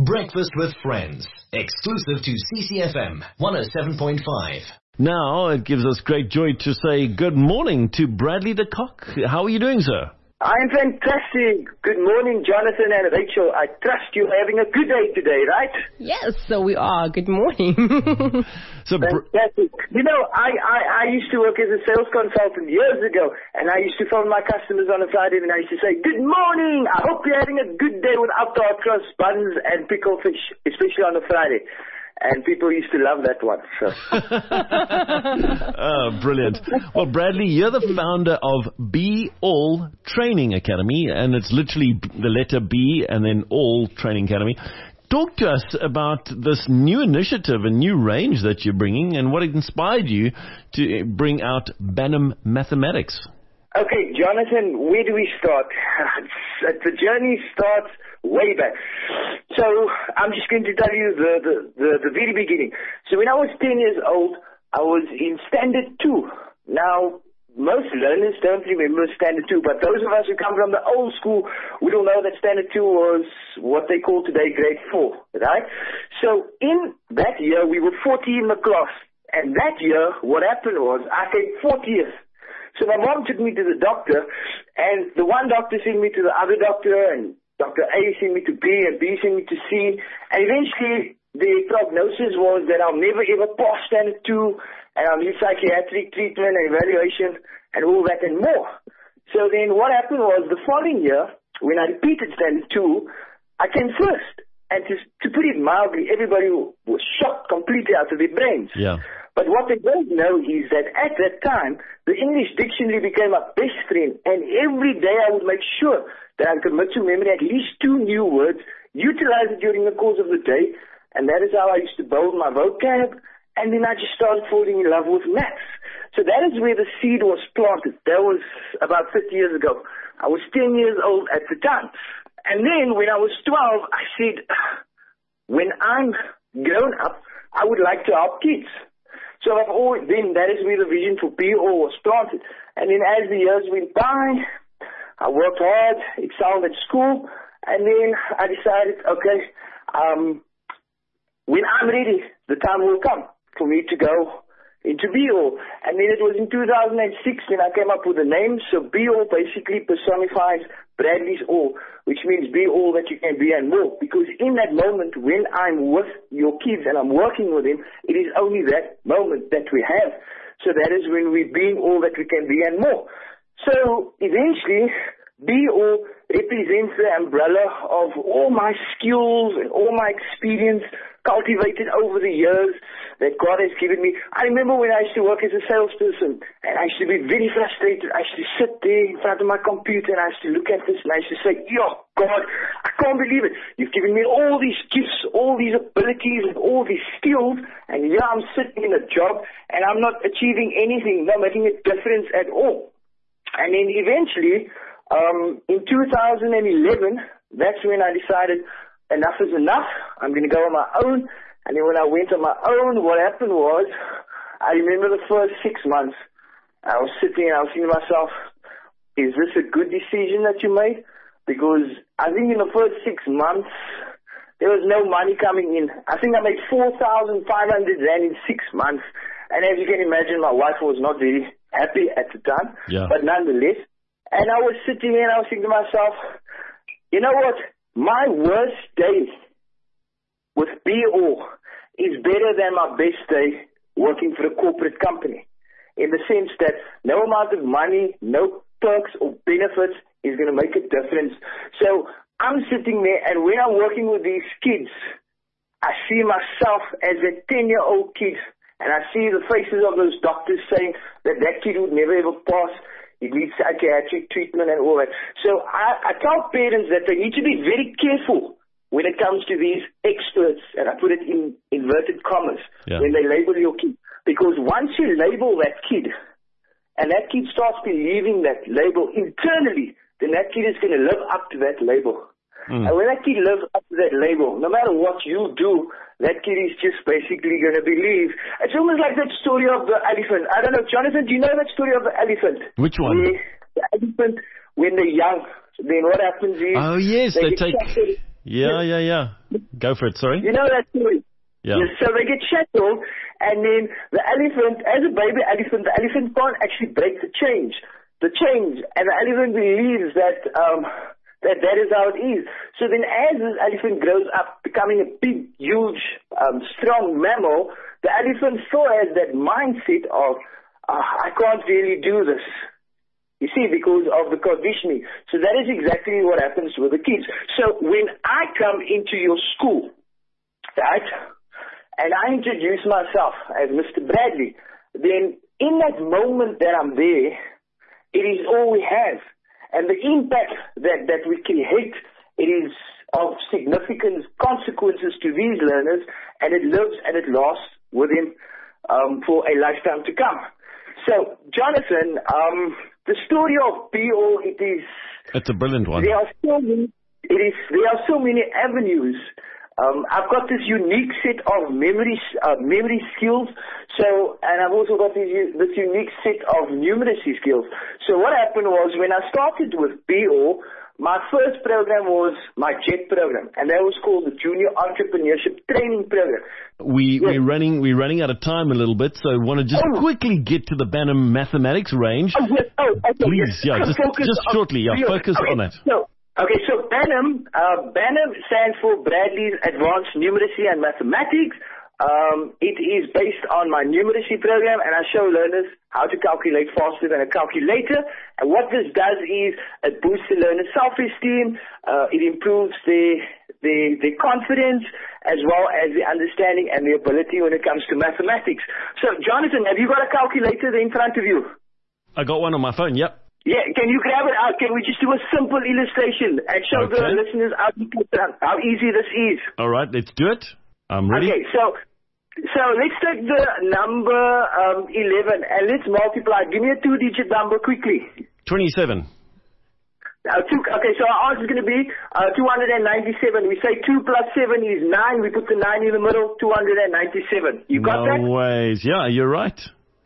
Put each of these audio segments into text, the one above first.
Breakfast with Friends, exclusive to CCFM 107.5. Now, it gives us great joy to say good morning to Bradley the Cock. How are you doing, sir? I'm fantastic. Good morning, Jonathan and Rachel. I trust you're having a good day today, right? Yes, so we are. Good morning. Fantastic. You know, I used to work as a sales consultant years ago, and I used to phone my customers on a Friday, and I used to say, good morning. I hope you're having a good day without hot cross buns and pickled fish, especially on a Friday. And people used to love that one. So. Oh, brilliant. Well, Bradley, you're the founder of Be All Training Academy, and it's literally the letter B and then All Training Academy. Talk to us about this new initiative, a new range that you're bringing, and what inspired you to bring out Bantam Mathematics. Okay, Jonathan, where do we start? The journey starts way back. So I'm just going to tell you the very beginning. So when I was 10 years old, I was in Standard 2. Now, most learners don't remember Standard 2, but those of us who come from the old school, we all know that Standard 2 was what they call today Grade 4, right? So in that year, we were 40 in the class. And that year, what happened was I came 40th. So my mom took me to the doctor, and the one doctor sent me to the other doctor, and Dr. A sent me to B, and B sent me to C, and eventually the prognosis was that I'll never ever pass Standard 2, and I'll need psychiatric treatment and evaluation and all that and more. So then what happened was the following year, when I repeated Standard 2, I came first. And to put it mildly, everybody was shocked completely out of their brains. Yeah. But what they don't know is that at that time, the English dictionary became my best friend, and every day I would make sure that I commit to memory at least 2 new words, utilize it during the course of the day, and that is how I used to build my vocab, and then I just started falling in love with maths. So that is where the seed was planted. That was about 50 years ago. I was 10 years old at the time. And then when I was 12, I said, when I'm grown up, I would like to help kids. So then that is where the vision for Be All was planted. And then as the years went by, I worked hard, excelled at school, and then I decided, okay, when I'm ready, the time will come for me to go into Be All. And then it was in 2006 when I came up with the name. So Be All basically personifies Bradley's All, which means be all that you can be and more. Because in that moment when I'm with your kids and I'm working with them, it is only that moment that we have. So that is when we're being all that we can be and more. So eventually, Be All represents the umbrella of all my skills and all my experience cultivated over the years that God has given me. I remember when I used to work as a salesperson, and I used to be very frustrated. I used to sit there in front of my computer, and I used to look at this, and I used to say, yo, God, I can't believe it. You've given me all these gifts, all these abilities, and all these skills, and here I'm sitting in a job, and I'm not achieving anything, not making a difference at all. And then eventually, in 2011, that's when I decided enough is enough. I'm going to go on my own. And then when I went on my own, what happened was, I remember the first 6 months, I was sitting and I was thinking to myself, is this a good decision that you made? Because I think in the first 6 months, there was no money coming in. I think I made 4,500 Rand in 6 months. And as you can imagine, my wife was not very happy at the time. Yeah. But nonetheless, and I was sitting there and I was thinking to myself, you know what? My worst day with Be All is better than my best day working for a corporate company. In the sense that no amount of money, no perks or benefits is going to make a difference. So I'm sitting there, and when I'm working with these kids, I see myself as a 10-year-old kid, and I see the faces of those doctors saying that that kid would never ever pass. It needs psychiatric treatment and all that. So I tell parents that they need to be very careful when it comes to these experts, and I put it in inverted commas, when they label your kid. Because once you label that kid, and that kid starts believing that label internally, then that kid is going to live up to that label. And when that kid lives up to that label, no matter what you do, that kid is just basically going to believe. It's almost like that story of the elephant. I don't know, Jonathan, do you know that story of the elephant? Which one? The elephant, when they're young, then what happens is... Oh, yes, they take... Yeah. Go for it, sorry. You know that story? Yeah. Yes, so they get shackled, and then the elephant, as a baby elephant, the elephant can't actually break the chains, and the elephant believes that that is how it is. So then as this elephant grows up, becoming a big, huge, strong mammal, the elephant still has that mindset of, I can't really do this. You see, because of the conditioning. So that is exactly what happens with the kids. So when I come into your school, right, and I introduce myself as Mr. Bradley, then in that moment that I'm there, it is all we have. And the impact that we create, it is of significant consequences to these learners, and it lives and it lasts with them for a lifetime to come. So, Jonathan, the story of Be.All, it's a brilliant one. There are so many avenues. I've got this unique set of memory skills. So, and I've also got this unique set of numeracy skills. So what happened was when I started with Be.All, my first program was my JET program, and that was called the Junior Entrepreneurship Training Program. We're running out of time a little bit, so I want to just quickly get to the Bantam mathematics range. Okay. Please, just shortly, focus on that. So Bantam stands for Bradley's Advanced Numeracy and Mathematics. It is based on my numeracy program, and I show learners how to calculate faster than a calculator. And what this does is it boosts the learner's self-esteem, it improves their confidence, as well as the understanding and the ability when it comes to mathematics. So, Jonathan, have you got a calculator there in front of you? I got one on my phone, yep. Yeah, can you grab it out? Can we just do a simple illustration and show the listeners how easy this is? All right, let's do it. I'm ready. Okay, so let's take the number 11 and let's multiply. Give me a two-digit number quickly. 27. Okay, so our answer is going to be 297. We say 2 plus 7 is 9. We put the 9 in the middle, 297. You got that? No ways. Yeah, you're right.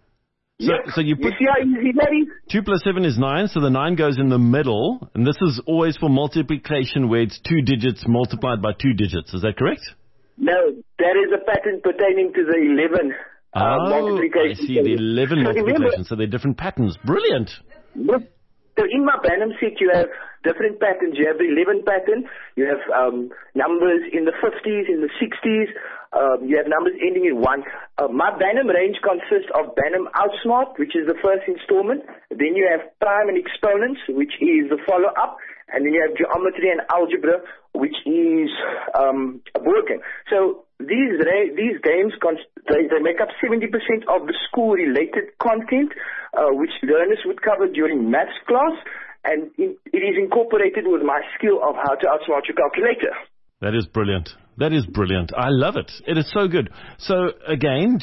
So you put, you see how easy that is? 2 plus 7 is 9, so the 9 goes in the middle, and this is always for multiplication where it's 2 digits multiplied by 2 digits. Is that correct? No, that is a pattern pertaining to the 11 multiplication. I see, the 11 multiplication, so they're different patterns. Brilliant. So in my Bantam set, you have different patterns. You have the 11 pattern. You have numbers in the 50s, in the 60s. You have numbers ending in 1. My Bantam range consists of Bantam Outsmart, which is the first installment. Then you have Prime and Exponents, which is the follow-up. And then you have Geometry and Algebra, which is a board game. So these games, they make up 70% of the school-related content, which learners would cover during maths class, and it is incorporated with my skill of how to outsmart your calculator. That is brilliant. That is brilliant. I love it. It is so good. So again,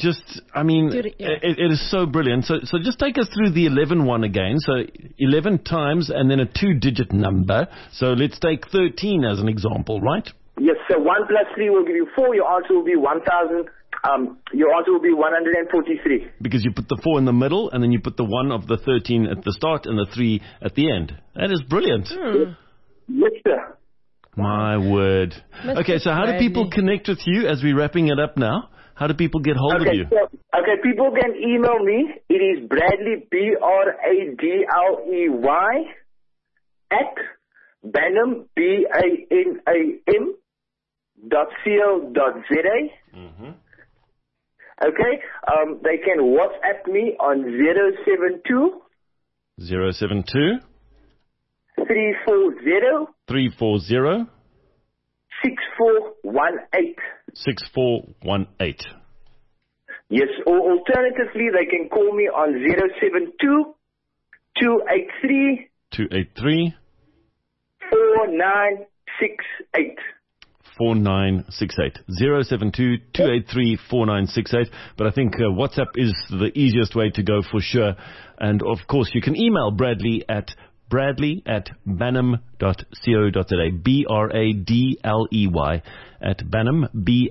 it is so brilliant. So just take us through the 11 one again. So 11 times and then a 2-digit number. So let's take 13 as an example, right? Yes. So 1 plus 3 will give you 4. Your answer will be 1,000. Your answer will be 143. Because you put the 4 in the middle, and then you put the 1 of the 13 at the start and the 3 at the end. That is brilliant. Yes, sir. My word. Okay, so how do people connect with you as we're wrapping it up now? How do people get hold of you? People can email me. It is Bradley, Bradley, at Bantam, BANAM.co.za. Okay, they can WhatsApp me on 072 340 6418. 6418. Yes, or alternatively, they can call me on 072 283 4968. 4968. 072-283-4968. But I think WhatsApp is the easiest way to go for sure. And of course, you can email Bradley at banam.co.za. BRADLEY at Banam,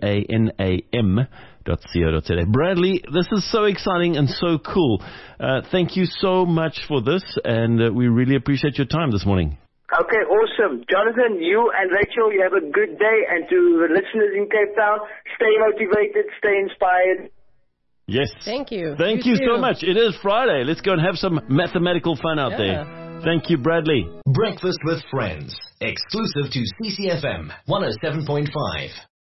BANAM.co.za. Bradley, this is so exciting and so cool. Thank you so much for this, and we really appreciate your time this morning. Okay, awesome. Jonathan, you and Rachel, you have a good day. And to the listeners in Cape Town, stay motivated, stay inspired. Yes. Thank you. Thank you so much. It is Friday. Let's go and have some mathematical fun out there. Thank you, Bradley. Breakfast with Friends. Exclusive to CCFM 107.5.